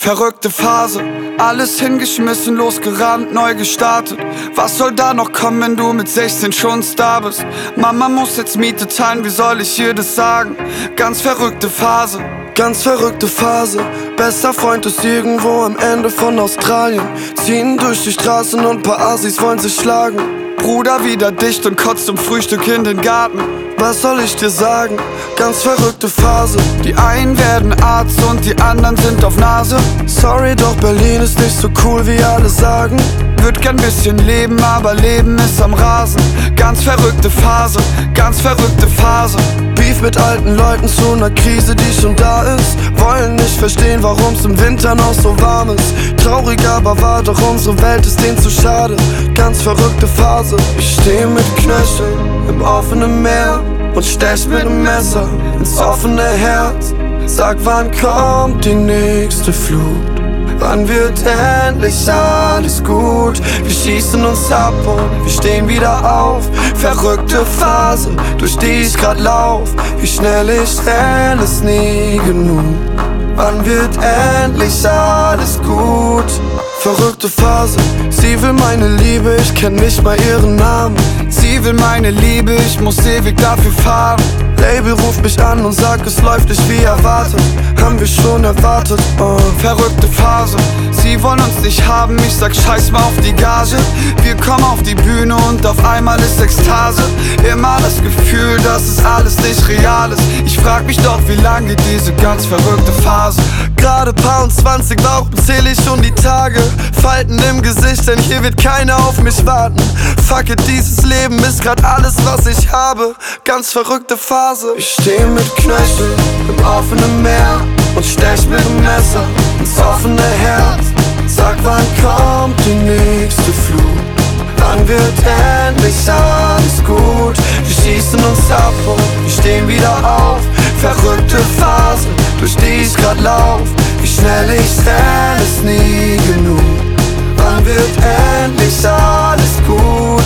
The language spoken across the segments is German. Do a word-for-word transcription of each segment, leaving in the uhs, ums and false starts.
Verrückte Phase, alles hingeschmissen, losgerannt, neu gestartet. Was soll da noch kommen, wenn du mit sechzehn schon Star bist? Mama muss jetzt Miete teilen, wie soll ich ihr das sagen? Ganz verrückte Phase, ganz verrückte Phase. Bester Freund ist irgendwo am Ende von Australien. Ziehen durch die Straßen und paar Assis wollen sich schlagen. Bruder wieder dicht und kotzt zum Frühstück in den Garten. Was soll ich dir sagen? Ganz verrückte Phase. Die einen werden Arzt und die anderen sind auf Nase. Sorry, doch Berlin ist nicht so cool, wie alle sagen. Würd gern bisschen leben, aber Leben ist am Rasen. Ganz verrückte Phase, ganz verrückte Phase. Beef mit alten Leuten zu einer Krise, die schon da ist. Wollen nicht verstehen, warum's im Winter noch so warm ist. Traurig, aber wahr, doch unsere Welt ist denen zu schade. Ganz verrückte Phase. Ich steh mit Knöcheln im offenen Meer und stech mit dem Messer ins offene Herz. Sag, wann kommt die nächste Flut? Wann wird endlich alles gut? Wir schießen uns ab und wir stehen wieder auf. Verrückte Phase, durch die ich grad lauf. Wie schnell ich renn, ist nie genug. Wann wird endlich alles gut? Verrückte Phase, sie will meine Liebe, ich kenn nicht mal ihren Namen. Sie will meine Liebe, ich muss ewig dafür fahren. Label ruft mich an und sagt, es läuft nicht wie erwartet. Haben wir schon erwartet, oh. Verrückte Phase, sie wollen uns nicht haben, ich sag scheiß mal auf die Gage. Wir kommen auf die Bühne und auf einmal ist Ekstase. Immer das Gefühl, dass es alles nicht real ist. Ich frag mich doch, wie lang geht diese ganz verrückte Phase? Gerade paar und zwanzig, warum zähl ich schon die Tage? Falten im Gesicht, denn hier wird keiner auf mich warten. Fuck it, dieses Leben ist grad alles, was ich habe. Ganz verrückte Phase. Ich steh mit Knöcheln im offenen Meer und stech mit dem Messer ins offene Herz. Sag, wann kommt die nächste Flut? Wann wird endlich alles gut? Wir schießen uns ab und wir stehen wieder auf. Verrückte Phase, durch die ich grad lauf. Wie schnell ich renn, ist nie genug. Wann wird endlich alles gut?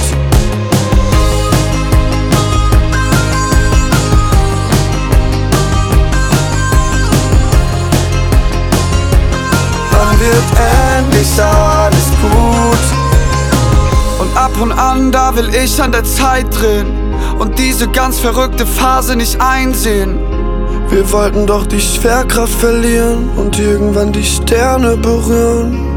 Wann wird endlich alles gut? Und ab und an, da will ich an der Zeit drehen und diese ganz verrückte Phase nicht einsehen. Wir wollten doch die Schwerkraft verlieren und irgendwann die Sterne berühren.